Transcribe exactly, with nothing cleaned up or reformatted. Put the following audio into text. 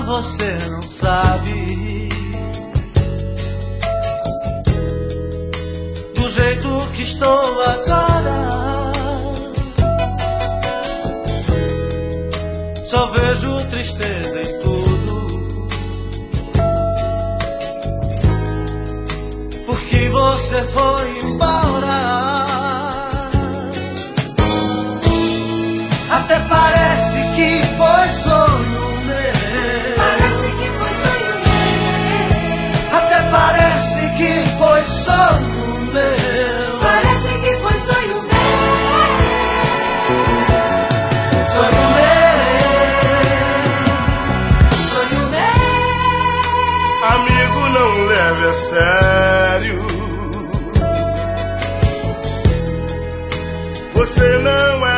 você não sabe. Do jeito que estou agora, só vejo tristeza em tudo, porque você foi embora. Até parece que foi sonho meu. Parece que foi sonho meu. Até parece que foi sonho meu. Parece que foi sonho meu. Sonho meu. Sonho meu. Amigo, não leve a sério. Você não é